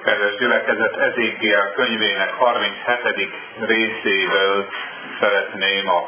Kedves gyülekezet, Ezékiel könyvének 37. részéből szeretném a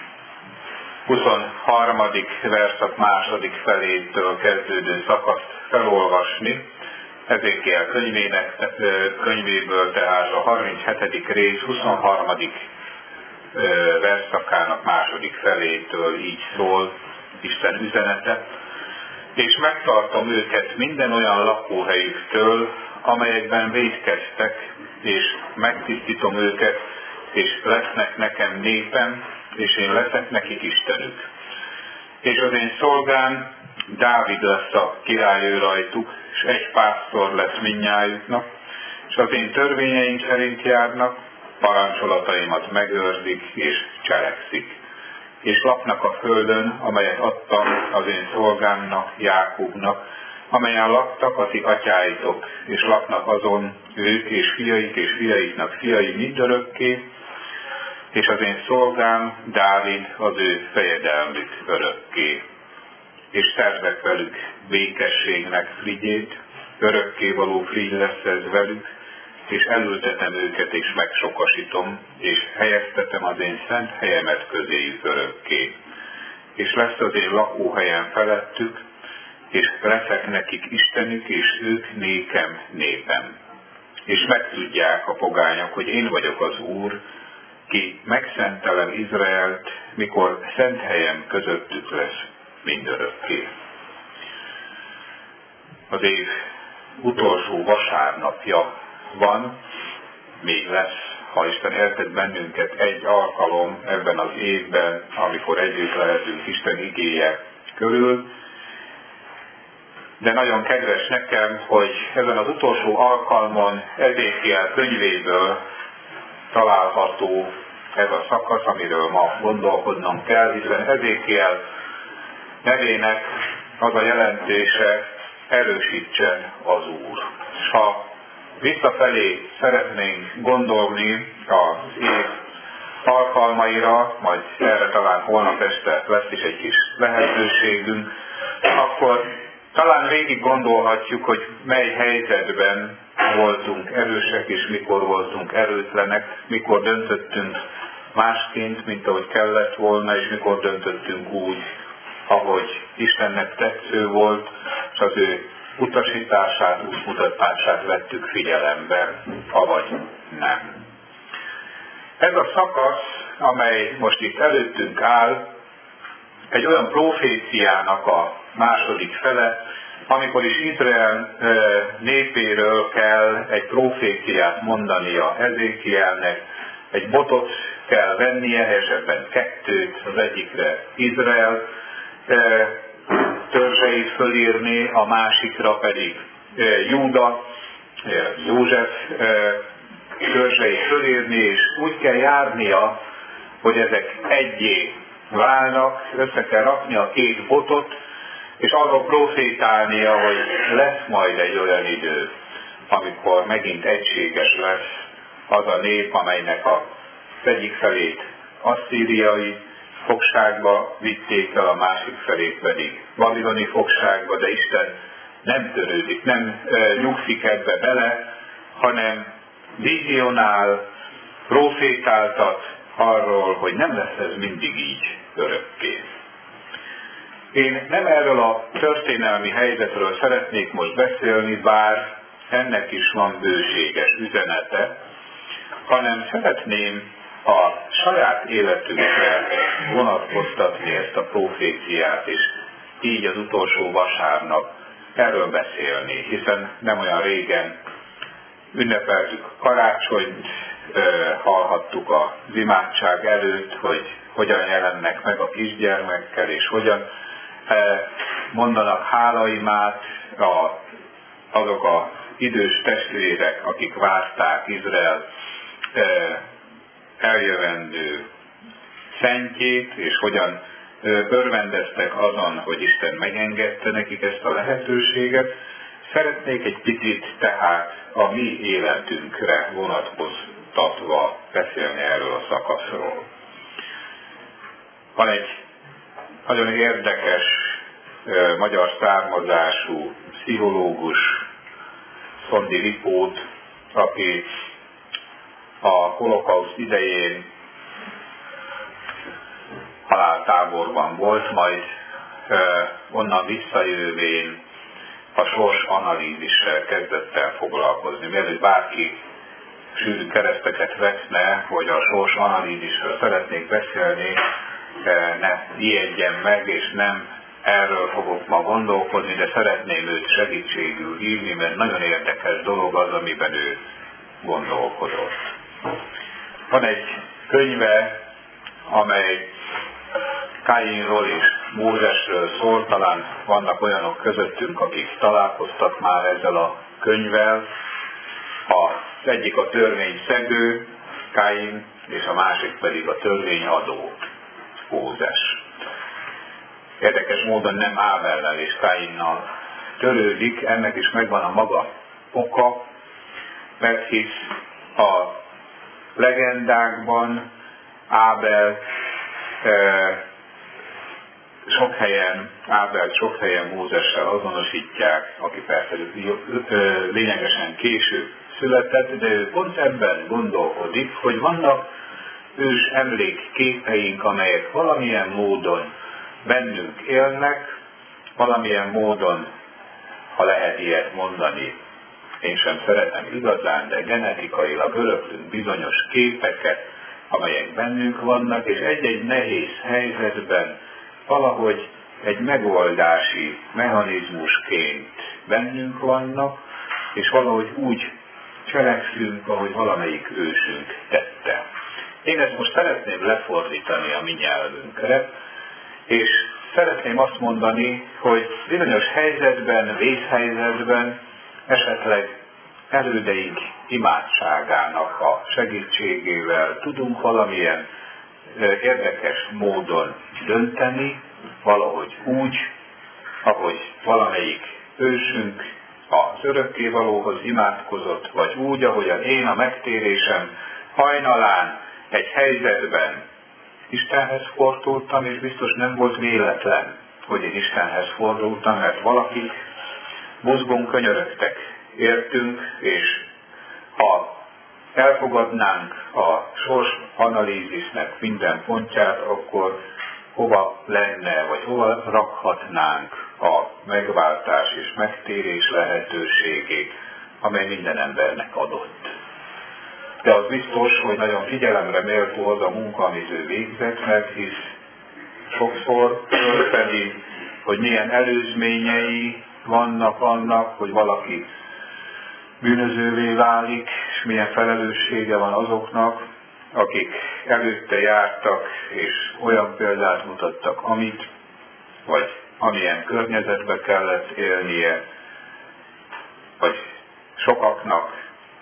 23. verszak második felétől kezdődő szakaszt felolvasni. Ezékiel könyvéből tehát a 37. rész 23. verszakának második felétől így szól Isten üzenete. És megtartom őket minden olyan lakóhelyüktől, amelyekben vétkeztek, és megtisztítom őket, és lesznek nekem népem, és én leszek nekik Istenük. És az én szolgám Dávid lesz a király rajtuk, és egy pásztor lesz mindnyájuknak, és az én törvényeim szerint járnak, parancsolataimat megőrzik, és cselekszik. És laknak a földön, amelyet adtam az én szolgámnak, Jákobnak, amelyen laktak a ti atyáitok, és laknak azon ők és fiaiknak fiai mindörökké, és az én szolgám Dávid az ő fejedelmük örökké. És szerzek velük békességnek frigyét, örökkévaló frigy lesz ez velük, és elültetem őket, és megsokasítom, és helyeztetem az én szent helyemet közéjük örökké. És lesz az én lakóhelyem felettük, és leszek nekik Istenük, és ők nékem népem. És megtudják a pogányok, hogy én vagyok az Úr, ki megszentelem Izraelt, mikor szent helyem közöttük lesz mindörökké. Az év utolsó vasárnapja van, még lesz, ha Isten eltett bennünket egy alkalom ebben az évben, amikor együtt lehetünk Isten igéje körül. De nagyon kedves nekem, hogy ezen az utolsó alkalmon Ezékiel könyvéből található ez a szakasz, amiről ma gondolkodnom kell, hiszen Ezékiel nevének az a jelentése, erősítsen az Úr. És ha visszafelé szeretnénk gondolni az év alkalmaira, majd erre talán holnap este lesz is egy kis lehetőségünk, akkor talán végig gondolhatjuk, hogy mely helyzetben voltunk erősek, és mikor voltunk erőtlenek, mikor döntöttünk másként, mint ahogy kellett volna, és mikor döntöttünk úgy, ahogy Istennek tetsző volt, és az ő utasítását, útmutatását vettük figyelembe, avagy nem. Ez a szakasz, amely most itt előttünk áll, egy olyan proféciának a második fele, amikor is Izrael népéről kell egy proféciát mondania Ezékielnek, egy botot kell vennie, helyesebben kettőt, az egyikre Izrael törzseit fölírni, a másikra pedig Júda, József törzseit fölírni, és úgy kell járnia, hogy ezek egyé válnak, össze kell rakni a két botot, és arról profétálnia, hogy lesz majd egy olyan idő, amikor megint egységes lesz az a nép, amelynek az egyik felét asszíriai fogságba vitték el, a másik felét pedig babiloni fogságba, de Isten nem törődik, nem nyugszik ebbe bele, hanem vizionál, profétáltat arról, hogy nem lesz ez mindig így örökké. Én nem erről a történelmi helyzetről szeretnék most beszélni, bár ennek is van bőséges üzenete, hanem szeretném a saját életünkre vonatkoztatni ezt a proféciát, és így az utolsó vasárnap erről beszélni, hiszen nem olyan régen ünnepeltük karácsonyt, hallhattuk az imádság előtt, hogy hogyan jelennek meg a kisgyermekkel, és hogyan mondanak hálaimát azok az idős testvérek, akik várták Izrael eljövendő szentjét, és hogyan örvendeztek azon, hogy Isten megengedte nekik ezt a lehetőséget. Szeretnék egy picit tehát a mi életünkre vonatkoztatva beszélni erről a szakaszról. Van egy nagyon érdekes magyar származású pszichológus, Szondi Lipót, aki a holokauszt idején haláltáborban volt, majd onnan visszajövén a sors analízissel kezdett el foglalkozni. Mielőtt bárki sűrű kereszteket veszne, hogy a sors analízisről szeretnék beszélni, ne ijedjen meg, és nem erről fogok ma gondolkodni, de szeretném őt segítségül hívni, mert nagyon érdekes dolog az, amiben ő gondolkodott. Van egy könyve, amely Káinról és Mózesről szól, talán vannak olyanok közöttünk, akik találkoztak már ezzel a könyvvel. Az egyik a törvényszegő, Káin, és a másik pedig a törvényadó, Mózes. Érdekes módon nem Ábellel és Káinnal törődik, ennek is megvan a maga oka, mert hisz a legendákban Ábelt sok helyen Mózessel azonosítják, aki persze lényegesen később született, de ő pont ebben gondolkodik, hogy vannak ős emlékképeink, amelyek valamilyen módon bennünk élnek, valamilyen módon, ha lehet ilyet mondani, én sem szeretem igazán, de genetikailag öröklünk bizonyos képeket, amelyek bennünk vannak, és egy-egy nehéz helyzetben valahogy egy megoldási mechanizmusként bennünk vannak, és valahogy úgy cselekszünk, ahogy valamelyik ősünk tette. Én ezt most szeretném lefordítani a mi nyelvünkre, és szeretném azt mondani, hogy bizonyos helyzetben, vészhelyzetben esetleg elődeink imádságának a segítségével tudunk valamilyen érdekes módon dönteni, valahogy úgy, ahogy valamelyik ősünk az örökkévalóhoz imádkozott, vagy úgy, ahogyan én a megtérésem hajnalán egy helyzetben Istenhez fordultam, és biztos nem volt véletlen, hogy én Istenhez fordultam, mert valakik mozgón könyörögtek értünk, és ha elfogadnánk a sors analízisnek minden pontját, akkor hova lenne, vagy hova rakhatnánk a megváltás és megtérés lehetőségét, amely minden embernek adott. De az biztos, hogy nagyon figyelemre méltó az a munka, amit ő végzett, mert hisz sokszor fölfedi, hogy milyen előzményei vannak annak, hogy valaki bűnözővé válik, és milyen felelőssége van azoknak, akik előtte jártak, és olyan példát mutattak, amit, vagy amilyen környezetbe kellett élnie, vagy sokaknak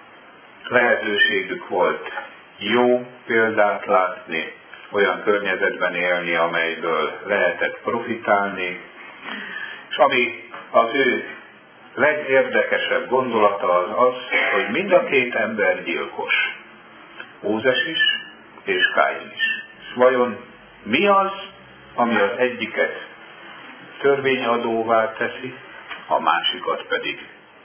lehetőségük volt jó példát látni, olyan környezetben élni, amelyből lehetett profitálni, és ami az ő legérdekesebb gondolata az, hogy mind a két ember gyilkos. Mózes is, és Káin is. És vajon mi az, ami az egyiket törvényadóvá teszi, a másikat pedig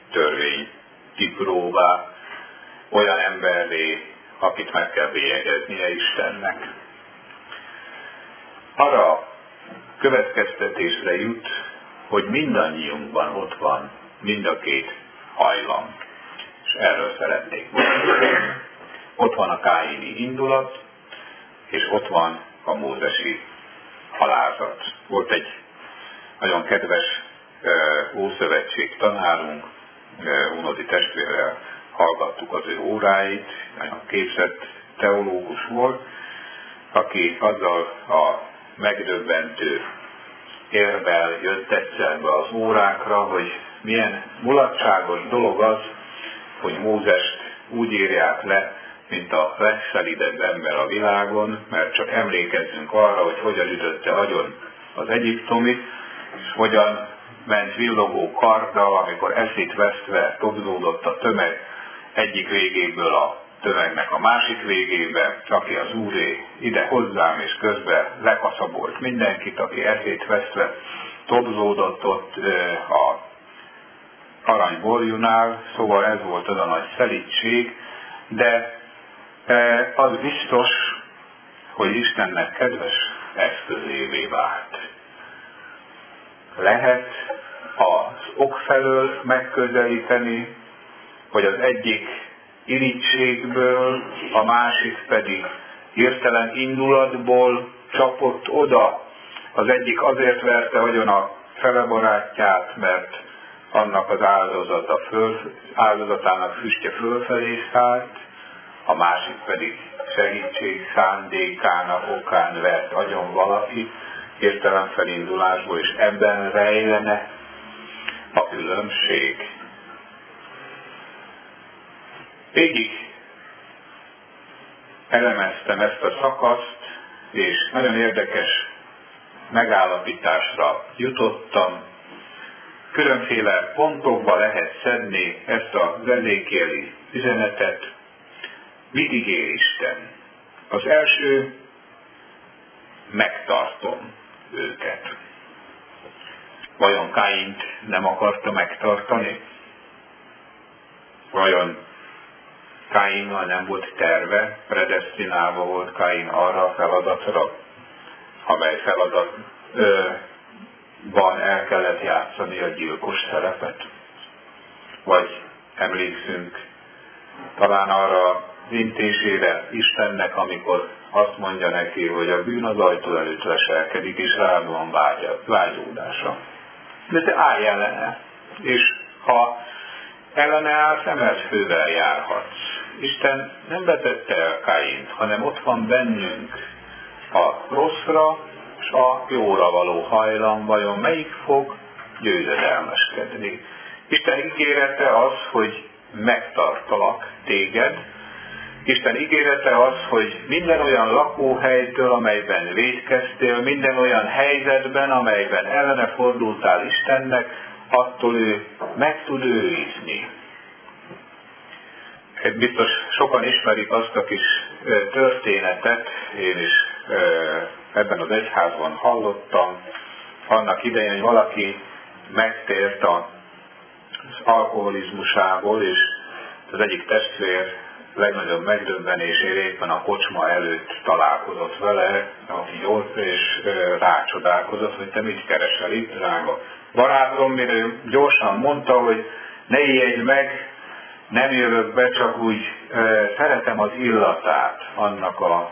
törvénytipróvá, olyan emberré, akit meg kell bélyegeznie Istennek. Arra következtetésre jut, hogy mindannyiunkban ott van mind a két hajlam. És erről szeretnék mondani. Ott van a káini indulat, és ott van a mózesi alázat. Volt egy nagyon kedves ószövetség tanárunk, Unodi testvérrel hallgattuk az ő óráit, nagyon képzett teológus volt, aki azzal a megdöbbentő érvel jött egyszer be az órákra, hogy milyen mulatságos dolog az, hogy Mózest úgy írják le, mint a legszelidebb ember a világon, mert csak emlékezzünk arra, hogy hogyan ütötte agyon az egyiptomit, és hogyan ment villogó karddal, amikor eszét vesztve tobzódott a tömeg egyik végéből a tömegnek a másik végébe, aki az Úré ide hozzám, és közben lekaszabolt mindenkit, aki eszét vesztve tobzódott ott a aranyborjunál, szóval ez volt az a nagy szelídség, de az biztos, hogy Istennek kedves eszközévé vált. Lehet az ok felől megközelíteni, hogy az egyik irigységből, a másik pedig hirtelen indulatból csapott oda. Az egyik azért verte agyon a fele barátját, mert annak az áldozatának füstje fölfelé szállt, a másik pedig segítség szándékának okán vert agyon valaki, hirtelen felindulásból, és ebben rejlene a különbség. Végig elemeztem ezt a szakaszt, és nagyon érdekes megállapításra jutottam. Különféle pontokba lehet szedni ezt az ezékieli üzenetet. Mit ígér Isten? Az első, megtartom őket. Vajon Káint nem akarta megtartani? Vajon Káinnal nem volt terve, predesztinálva volt Káin arra a feladatra, amely feladatban el kellett játszani a gyilkos szerepet? Vagy emlékszünk talán arra az intésére Istennek, amikor azt mondja neki, hogy a bűn az ajtó előtt leselkedik, és rád van vágyódása. De te állj ellene, és ha ellene állsz, emelt fővel járhatsz. Isten nem vetette el Káint, hanem ott van bennünk a rosszra és a jóra való hajlam, vajon melyik fog győzedelmeskedni. Isten ígérete az, hogy megtartalak téged. Isten ígérete az, hogy minden olyan lakóhelytől, amelyben vétkeztél, minden olyan helyzetben, amelyben ellene fordultál Istennek, attól ő meg tud őrizni. Biztos sokan ismerik azt a kis történetet, én is ebben az egyházban hallottam, annak idején, hogy valaki megtért az alkoholizmusából, és az egyik testvér legnagyobb megdöbbenésére éppen a kocsma előtt találkozott vele, aki jót, és rácsodálkozott, hogy te mit keresel itt, drága barátom, mire gyorsan mondta, hogy ne ijedj meg, nem jövök be, csak úgy szeretem az illatát annak a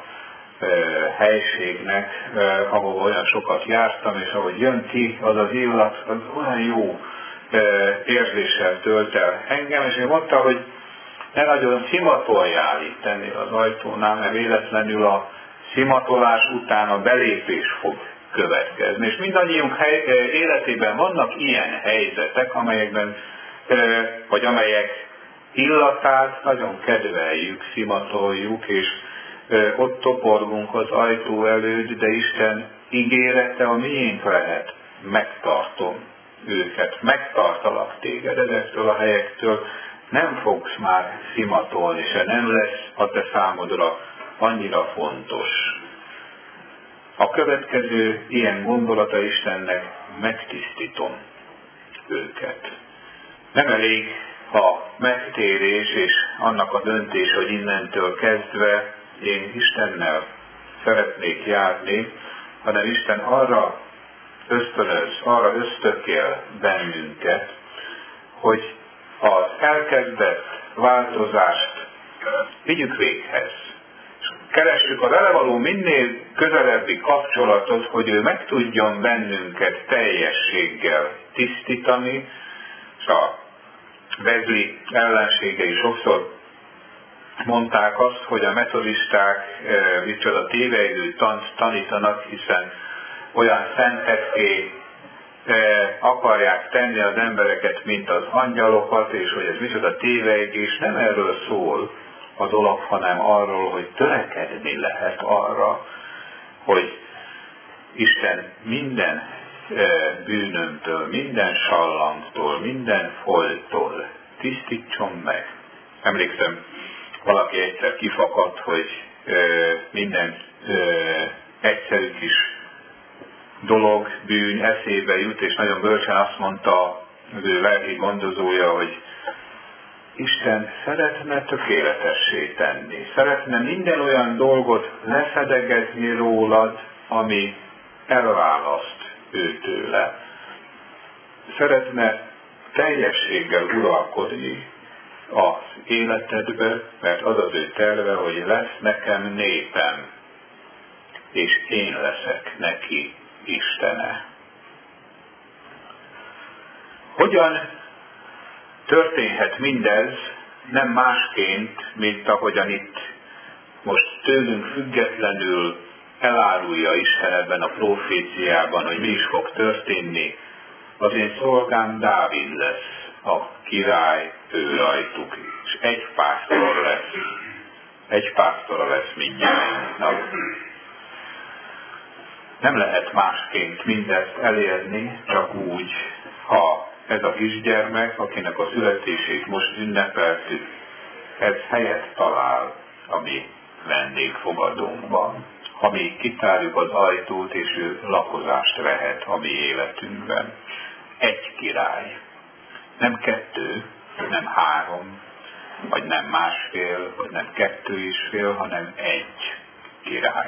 helységnek, ahol olyan sokat jártam, és ahogy jön ki az az illat, az olyan jó érzéssel tölt el engem, és ő mondta, hogy ne nagyon szimatoljál itt ennél az ajtónál, mert véletlenül a szimatolás után a belépés fog következni. És mindannyiunk életében vannak ilyen helyzetek, amelyekben, vagy amelyek illatát nagyon kedveljük, szimatoljuk, és ott toporgunk az ajtó előtt, de Isten ígérete a miénk lehet, megtartom őket, megtartalak téged ezektől a helyektől, nem fogsz már szimatolni, se nem lesz a te számodra annyira fontos. A következő ilyen gondolata Istennek, megtisztítom őket. Nem elég a megtérés és annak a döntés, hogy innentől kezdve én Istennel szeretnék járni, hanem Isten arra ösztönöz, arra ösztökél bennünket, hogy az elkezdett változást vigyük véghez. Keressük a vele való minél közelebbi kapcsolatot, hogy ő meg tudjon bennünket teljességgel tisztítani, és a Wesley ellenségei sokszor mondták azt, hogy a metodisták micsoda tévejlő tant tanítanak, hiszen olyan szentekké akarják tenni az embereket, mint az angyalokat, és hogy ez micsoda tévejgés. Nem erről szól a dolog, hanem arról, hogy törekedni lehet arra, hogy Isten minden bűnömtől, minden sallangtól, minden foltól tisztítson meg. Emlékszem, valaki egyszer kifakadt, hogy minden egyszerű kis dolog, bűn eszébe jut, és nagyon bölcsen azt mondta az ő lelki gondozója, hogy Isten szeretne tökéletessé tenni. Szeretne minden olyan dolgot lefedegezni rólad, ami elválaszt őtőle. Szeretne teljességgel uralkodni az életedbe, mert az az ő terve, hogy lesz nekem népem, és én leszek neki Istene. Hogyan történhet mindez nem másként, mint ahogyan itt most tőlünk függetlenül elárulja Isten ebben a proféciában, hogy mi is fog történni. Az én szolgám Dávid lesz a király ő rajtuk, és egy pásztora lesz mindnyájunknak. Nem lehet másként mindezt elérni, csak úgy, ha ez a kisgyermek, akinek a születését most ünnepeltük, ez helyet talál a mi vendégfogadónkban. Ha mi kitárjuk az ajtót, és ő lakozást vehet a mi életünkben. Egy király. Nem 2, nem 3, vagy nem 1,5, vagy nem 2,5, hanem egy király.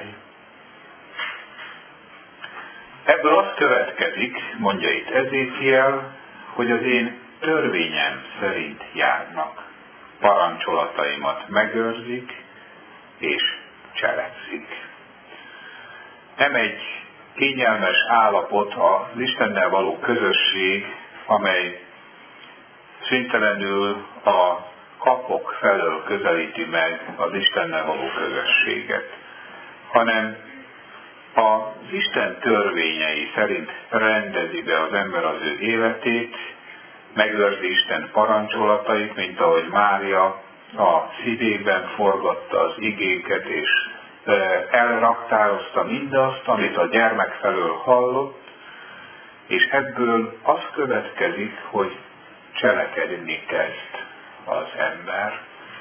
Ebből az következik, mondja itt Ezékiel, hogy az én törvényem szerint járnak, parancsolataimat megőrzik és cselekszik. Nem egy kényelmes állapot az Istennel való közösség, amely szüntelenül a kapok felől közelíti meg az Istennel való közösséget, hanem az Isten törvényei szerint rendezi be az ember az ő életét, megőrzi Isten parancsolatait, mint ahogy Mária a szívében forgatta az igéket, és elraktározta mindazt, amit a gyermek felől hallott, és ebből az következik, hogy cselekedni kezd az ember.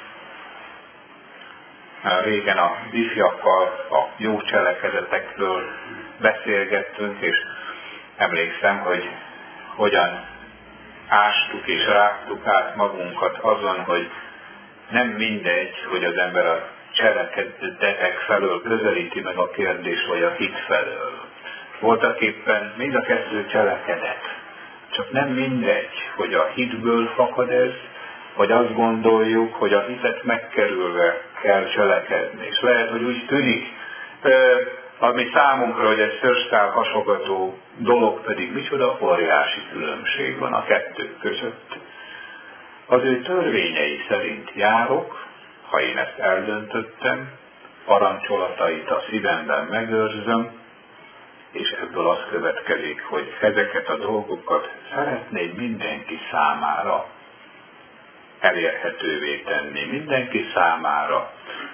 Régen a ifjakkal a jó cselekedetekről beszélgettünk, és emlékszem, hogy hogyan ástuk és rágtuk át magunkat azon, hogy nem mindegy, hogy az ember a cselekedetek felől közelíti meg a kérdés, vagy a hit felől. Voltak éppen mind a kettő cselekedet. Csak nem mindegy, hogy a hitből fakad ez, vagy azt gondoljuk, hogy a hitet megkerülve kell cselekedni. És lehet, hogy úgy tűnik, ami számunkra, hogy egy szőrszál hasogató dolog, pedig micsoda óriási különbség van a kettő között. Az ő törvényei szerint járok, ha én ezt eldöntöttem, parancsolatait a szívemben megőrzöm, és ebből az következik, hogy ezeket a dolgokat szeretnéd mindenki számára elérhetővé tenni, mindenki számára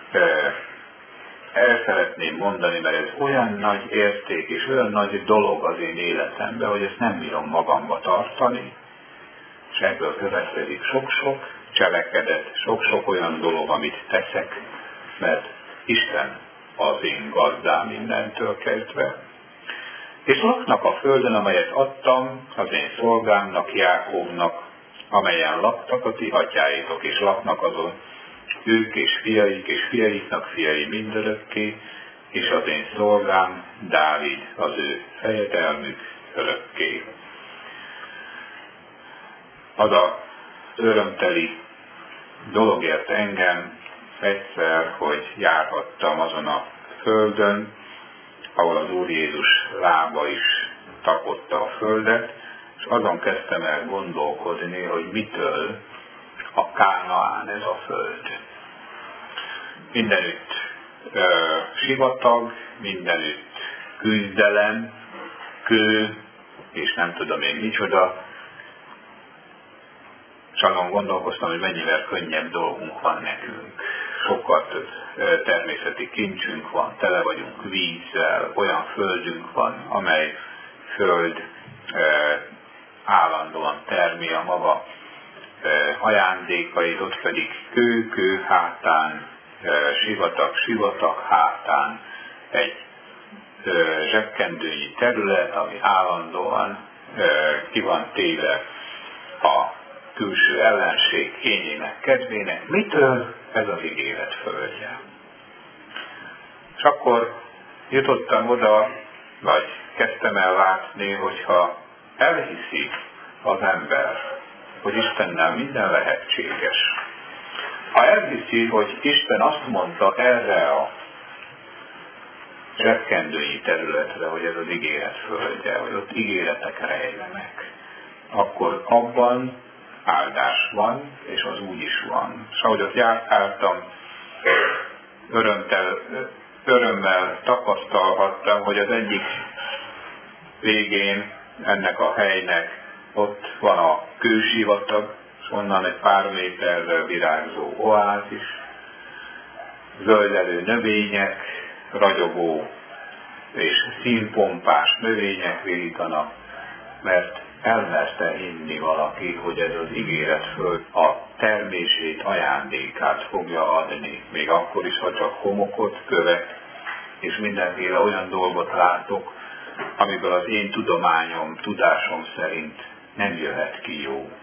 el szeretném mondani, mert ez olyan nagy érték és olyan nagy dolog az én életemben, hogy ezt nem bírom magamba tartani, és ebből következik sok-sok cselekedet, sok-sok olyan dolog, amit teszek, mert Isten az én gazdám mindentől kezdve. És laknak a földön, amelyet adtam az én szolgámnak, Jákobnak, amelyen laktak a ti atyáitok, és laknak azon ők és fiaiknak fiai mindörökké, és az én szolgám Dávid az ő fejedelmük örökké. Az az örömteli dolog ért engem egyszer, hogy járhattam azon a földön, ahol az Úr Jézus lába is tapotta a földet, és azon kezdtem el gondolkodni, hogy mitől a Kánaán ez a föld. Mindenütt sivatag, mindenütt küzdelem, kő, és nem tudom én micsoda. És azon gondolkoztam, hogy mennyivel könnyebb dolgunk van nekünk. Sokkal több természeti kincsünk van, tele vagyunk vízzel, olyan földünk van, amely föld állandóan termi a maga ajándékait, ott pedig kő hátán, sivatag hátán egy zsekkendőnyi terület, ami állandóan ki van téve a külső ellenség kényének, kedvének. Mitől? Ez az ígéret földje. És akkor jutottam oda, vagy kezdtem el látni, hogyha elhiszi az ember, hogy Istennel minden lehetséges. Ha elhiszi, hogy Isten azt mondta erre a zsebkendői területre, hogy ez az ígéret földje, hogy ott ígéretek rejlenek, akkor abban áldás van, és az úgy is van. És ahogy ott járkáltam, örömmel tapasztalhattam, hogy az egyik végén ennek a helynek ott van a kősivatag, és onnan egy pár méterre virágzó oázis, zöldelő növények, ragyogó és színpompás növények virítanak, mert elmerte hinni valaki, hogy ez az ígéretföld a termését, ajándékát fogja adni, még akkor is, ha csak homokot, követ, és mindenféle olyan dolgot látok, amiből az én tudományom, tudásom szerint nem jöhet ki jó.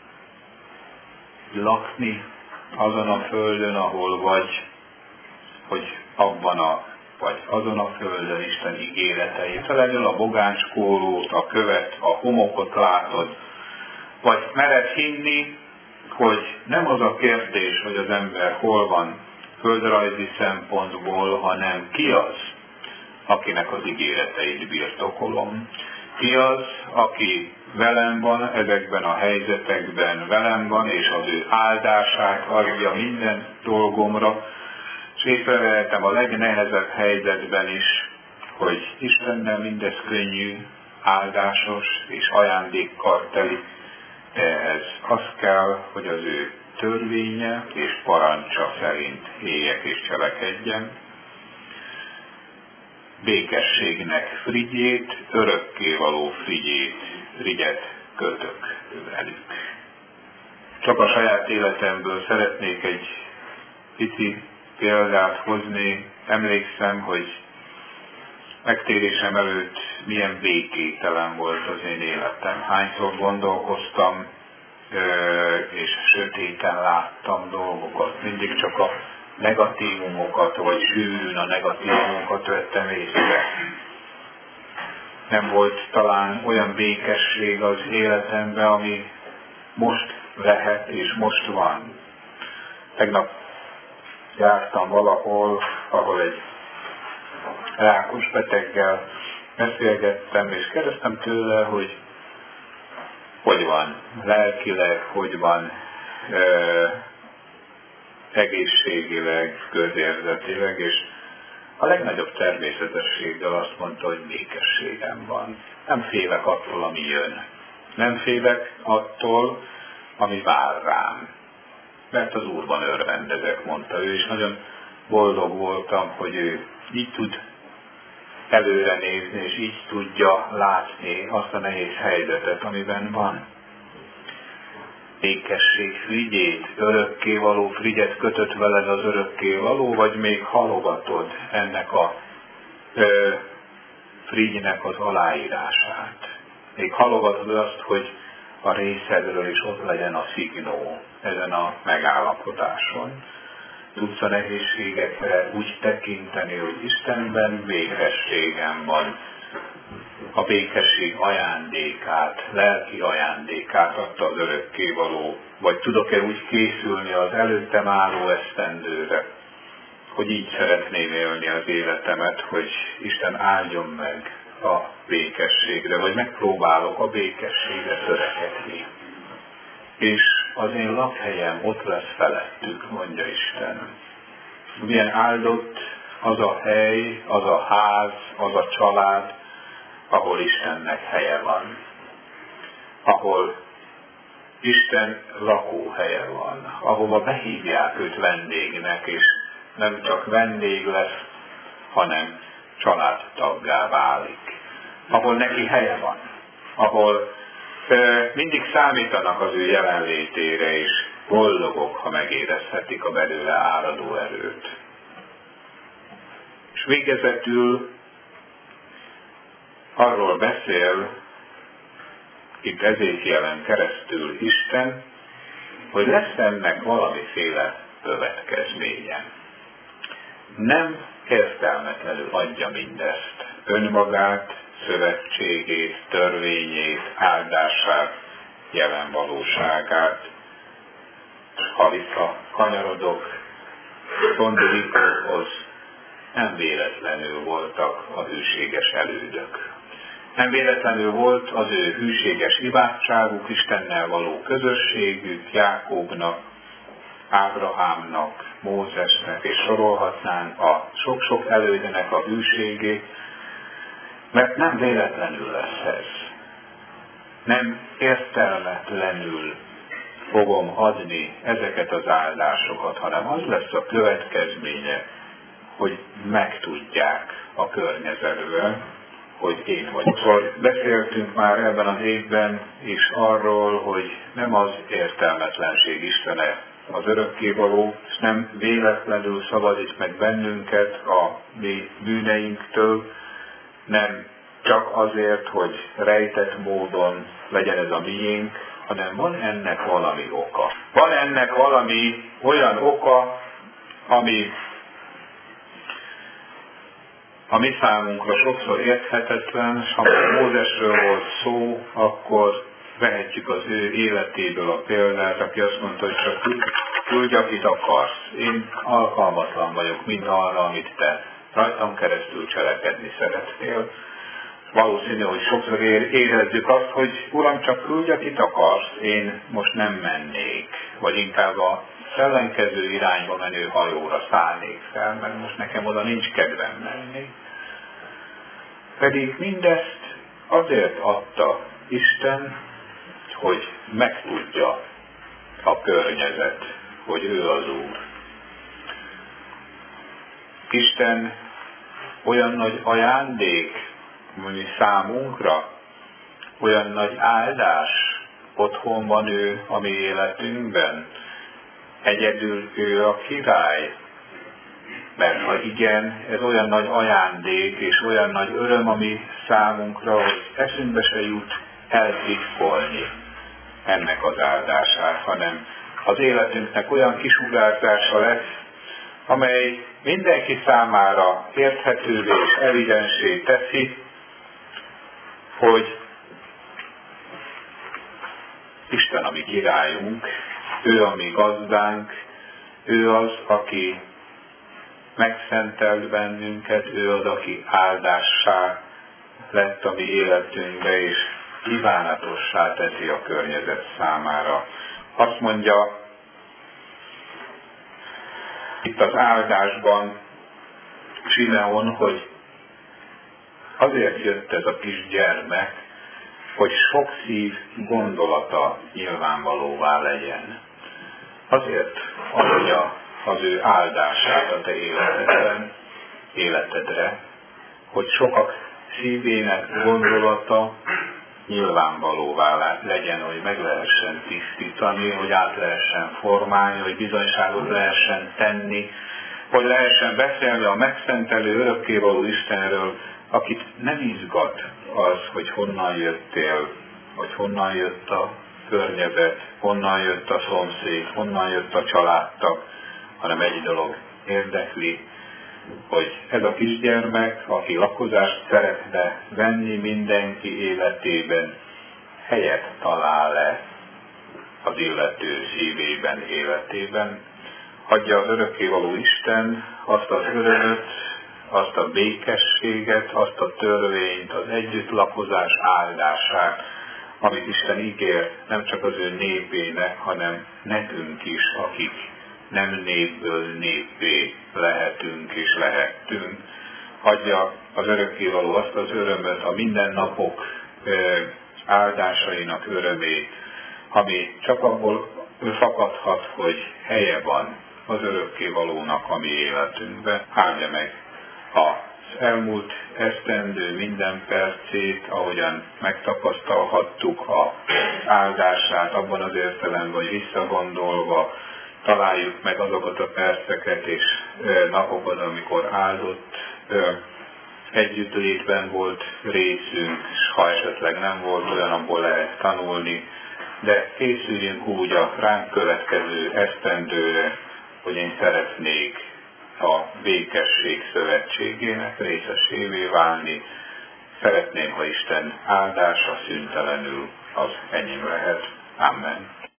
Lakni azon a földön, ahol vagy, hogy abban vagy azon a földön Isten ígéretei. Felelől a bogánskólót, a követ, a homokot látod, vagy mered hinni, hogy nem az a kérdés, hogy az ember hol van földrajzi szempontból, hanem ki az, akinek az ígéreteit birtokolom. Ki az, aki velem van ezekben a helyzetekben, velem van, és az ő áldását adja minden dolgomra, és észrevehetem a legnehezebb helyzetben is, hogy Istennel mindez könnyű, áldásos és ajándékkal teli, de ehhez az kell, hogy az ő törvénye és parancsa szerint éljek és cselekedjen. Békességnek frigyét, örökkévaló frigyet kötök velük. Csak a saját életemből szeretnék egy pici példát hozni. Emlékszem, hogy megtérésem előtt milyen békételen volt az én életem. Hányszor gondolkoztam, és sötéten láttam dolgokat. Mindig csak a negatívumokat, vagy sűrűn a negatívumokat vettem észre. Nem volt talán olyan békesség az életemben, ami most lehet és most van. Tegnap jártam valahol, ahol egy rákos beteggel beszélgettem, és kérdeztem tőle, hogy van lelkileg, hogy van egészségileg, közérzetileg, és a legnagyobb természetességgel azt mondta, hogy békességem van. Nem félek attól, ami jön. Nem félek attól, ami vár rám. Mert az Úrban örvendezek, mondta ő, és nagyon boldog voltam, hogy ő így tud előre nézni, és így tudja látni azt a nehéz helyzetet, amiben van. Békesség frigyét, örökkévaló frigyet kötött veled az örökkévaló, vagy még halogatod ennek a frigynek az aláírását. Még halogatod azt, hogy a részedről is ott legyen a szignó ezen a megállapodáson. Tudsz a nehézségekre úgy tekinteni, hogy Istenben békességem van. A békesség ajándékát, lelki ajándékát adta az örökkévaló. Vagy tudok-e úgy készülni az előttem álló esztendőre, hogy így szeretném élni az életemet, hogy Isten áldjon meg a békességre, vagy megpróbálok a békességre törekedni. És az én lakhelyem ott lesz felettük, mondja Isten. Milyen áldott az a hely, az a ház, az a család, ahol Istennek helye van. Ahol Isten lakóhelye van, ahova behívják őt vendégnek, és nem csak vendég lesz, hanem családtaggá válik. Ahol neki helye van, ahol mindig számítanak az ő jelenlétére, és boldogok, ha megérezhetik a belőle áradó erőt. És végezetül arról beszél, itt Ezékielen keresztül Isten, hogy lesz ennek valamiféle következménye. Nem értelmetlenül adja mindezt, önmagát, szövetségét, törvényét, áldását, jelen valóságát. Ha visszakanyarodok Gondolikorhoz, nem véletlenül voltak a hűséges elődök. Nem véletlenül volt az ő hűséges imádságuk, Istennel való közösségük, Jákóbnak, Ábrahámnak, Mózesnek, és sorolhatnánk a sok-sok elődnek a hűségét, mert nem véletlenül lesz ez. Nem értelmetlenül fogom adni ezeket az áldásokat, hanem az lesz a következménye, hogy megtudják a környezetben, hogy én vagyok. Szóval beszéltünk már ebben az évben is arról, hogy nem az értelmetlenség Istene az örökkévaló, és nem véletlenül szabadít meg bennünket a mi bűneinktől, nem csak azért, hogy rejtett módon legyen ez a miénk, hanem van ennek valami oka. Van ennek valami olyan oka, ami a mi számunkra sokszor érthetetlen, és ha Mózesről volt szó, akkor vehetjük az ő életéből a példát, aki azt mondta, hogy csak küldj, akit akarsz. Én alkalmatlan vagyok mindarra, amit te rajtam keresztül cselekedni szeretnél. Valószínű, hogy sokszor érezzük azt, hogy Uram, csak küldj, akit akarsz, én most nem mennék, vagy inkább a ellenkező irányba menő hajóra szállnék fel, mert most nekem oda nincs kedvem menni. Pedig mindezt azért adta Isten, hogy megtudja a környezet, hogy ő az Úr. Isten olyan nagy ajándék, mi számunkra, olyan nagy áldás, otthon van ő a mi életünkben, egyedül ő a király. Mert ha igen, ez olyan nagy ajándék és olyan nagy öröm, ami számunkra, hogy eszünkbe se jut eltitkolni ennek az áldását, hanem az életünknek olyan kisugárzása lesz, amely mindenki számára érthetővé és evidensé teszi, hogy Isten a mi királyunk, ő a mi gazdánk, ő az, aki megszentelt bennünket, ő az, aki áldássá lett a mi életünkbe, és kívánatossá teszi a környezet számára. Azt mondja itt az áldásban Simeon, hogy azért jött ez a kis gyermek, hogy sok szív gondolata nyilvánvalóvá legyen. Azért adja az ő áldását a te életedre, hogy sokak szívének gondolata nyilvánvalóvá legyen, hogy meg lehessen tisztítani, hogy át lehessen formálni, hogy bizonyságot lehessen tenni, hogy lehessen beszélni a megszentelő, örökkévaló Istenről, akit nem izgat az, hogy honnan jöttél, vagy honnan jött a környezet, honnan jött a szomszéd, honnan jött a családtag, hanem egy dolog érdekli, hogy ez a kisgyermek, aki lakozást szeretne venni mindenki életében, helyet talál-e az illető szívében, életében, adja az örökkévaló Isten azt az örömöt, azt a békességet, azt a törvényt, az együttlakozás áldását, amit Isten ígér nem csak az ő népének, hanem nekünk is, akik nem népből néppé lehetünk és lehettünk. Adja az örökkévaló azt az örömöt, a mindennapok áldásainak örömét, ami csak abból fakadhat, hogy helye van az örökkévalónak a mi életünkben. Áldja meg az elmúlt esztendő minden percét, ahogyan megtapasztalhattuk az áldását abban az értelemben, hogy visszagondolva találjuk meg azokat a perceket és napokat, amikor áldott együttlétben volt részünk, és ha esetleg nem volt olyan, abból lehet tanulni, de készüljünk úgy a ránk következő esztendőre, hogy én szeretnék a békesség szövetségének részesévé válni. Szeretném, ha Isten áldása szüntelenül az enyém lehet. Amen.